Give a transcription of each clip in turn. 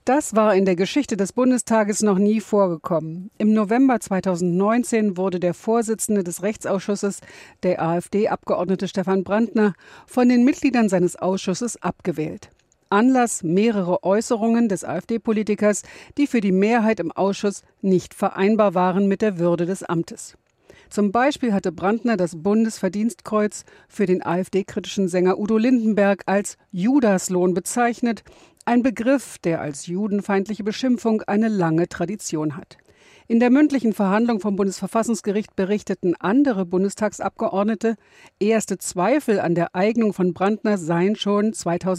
Das war in der Geschichte des Bundestages noch nie vorgekommen. Im November 2019 wurde der Vorsitzende des Rechtsausschusses, der AfD-Abgeordnete Stefan Brandner, von den Mitgliedern seines Ausschusses abgewählt. Anlass mehrere Äußerungen des AfD-Politikers, die für die Mehrheit im Ausschuss nicht vereinbar waren mit der Würde des Amtes. Zum Beispiel hatte Brandner das Bundesverdienstkreuz für den AfD-kritischen Sänger Udo Lindenberg als Judaslohn bezeichnet, ein Begriff, der als judenfeindliche Beschimpfung eine lange Tradition hat. In der mündlichen Verhandlung vom Bundesverfassungsgericht berichteten andere Bundestagsabgeordnete, erste Zweifel an der Eignung von Brandner seien schon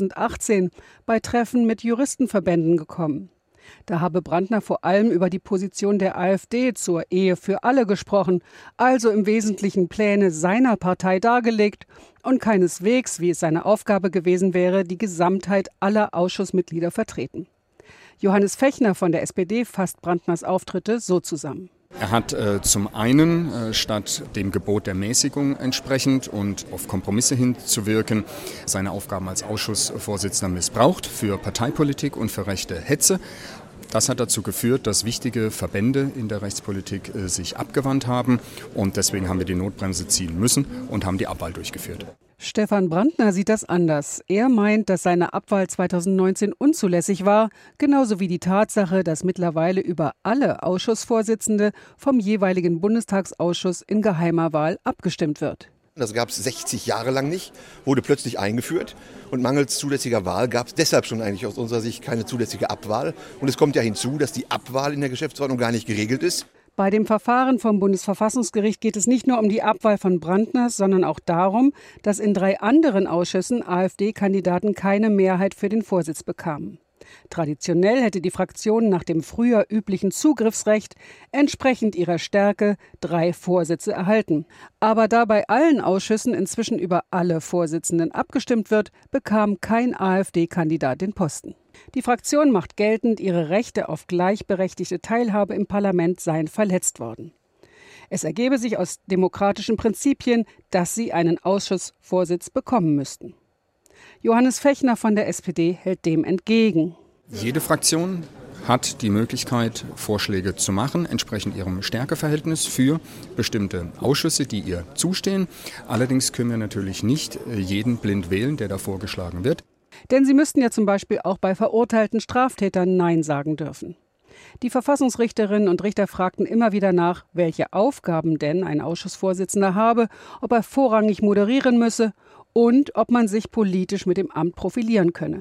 2018 bei Treffen mit Juristenverbänden gekommen. Da habe Brandner vor allem über die Position der AfD zur Ehe für alle gesprochen, also im Wesentlichen Pläne seiner Partei dargelegt und keineswegs, wie es seine Aufgabe gewesen wäre, die Gesamtheit aller Ausschussmitglieder vertreten. Johannes Fechner von der SPD fasst Brandners Auftritte so zusammen. Er hat zum einen, statt dem Gebot der Mäßigung entsprechend und auf Kompromisse hinzuwirken, seine Aufgaben als Ausschussvorsitzender missbraucht für Parteipolitik und für rechte Hetze. Das hat dazu geführt, dass wichtige Verbände in der Rechtspolitik sich abgewandt haben und deswegen haben wir die Notbremse ziehen müssen und haben die Abwahl durchgeführt. Stefan Brandner sieht das anders. Er meint, dass seine Abwahl 2019 unzulässig war, genauso wie die Tatsache, dass mittlerweile über alle Ausschussvorsitzende vom jeweiligen Bundestagsausschuss in geheimer Wahl abgestimmt wird. Das gab es 60 Jahre lang nicht, wurde plötzlich eingeführt und mangels zulässiger Wahl gab es deshalb schon eigentlich aus unserer Sicht keine zulässige Abwahl. Und es kommt ja hinzu, dass die Abwahl in der Geschäftsordnung gar nicht geregelt ist. Bei dem Verfahren vom Bundesverfassungsgericht geht es nicht nur um die Abwahl von Brandners, sondern auch darum, dass in 3 anderen Ausschüssen AfD-Kandidaten keine Mehrheit für den Vorsitz bekamen. Traditionell hätte die Fraktion nach dem früher üblichen Zugriffsrecht entsprechend ihrer Stärke 3 Vorsitze erhalten. Aber da bei allen Ausschüssen inzwischen über alle Vorsitzenden abgestimmt wird, bekam kein AfD-Kandidat den Posten. Die Fraktion macht geltend, ihre Rechte auf gleichberechtigte Teilhabe im Parlament seien verletzt worden. Es ergebe sich aus demokratischen Prinzipien, dass sie einen Ausschussvorsitz bekommen müssten. Johannes Fechner von der SPD hält dem entgegen. Jede Fraktion hat die Möglichkeit, Vorschläge zu machen, entsprechend ihrem Stärkeverhältnis für bestimmte Ausschüsse, die ihr zustehen. Allerdings können wir natürlich nicht jeden blind wählen, der da vorgeschlagen wird. Denn sie müssten ja zum Beispiel auch bei verurteilten Straftätern Nein sagen dürfen. Die Verfassungsrichterinnen und Richter fragten immer wieder nach, welche Aufgaben denn ein Ausschussvorsitzender habe, ob er vorrangig moderieren müsse und ob man sich politisch mit dem Amt profilieren könne.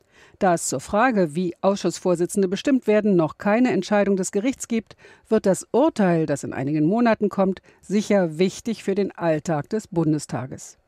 Da es zur Frage, wie Ausschussvorsitzende bestimmt werden, noch keine Entscheidung des Gerichts gibt, wird das Urteil, das in einigen Monaten kommt, sicher wichtig für den Alltag des Bundestages.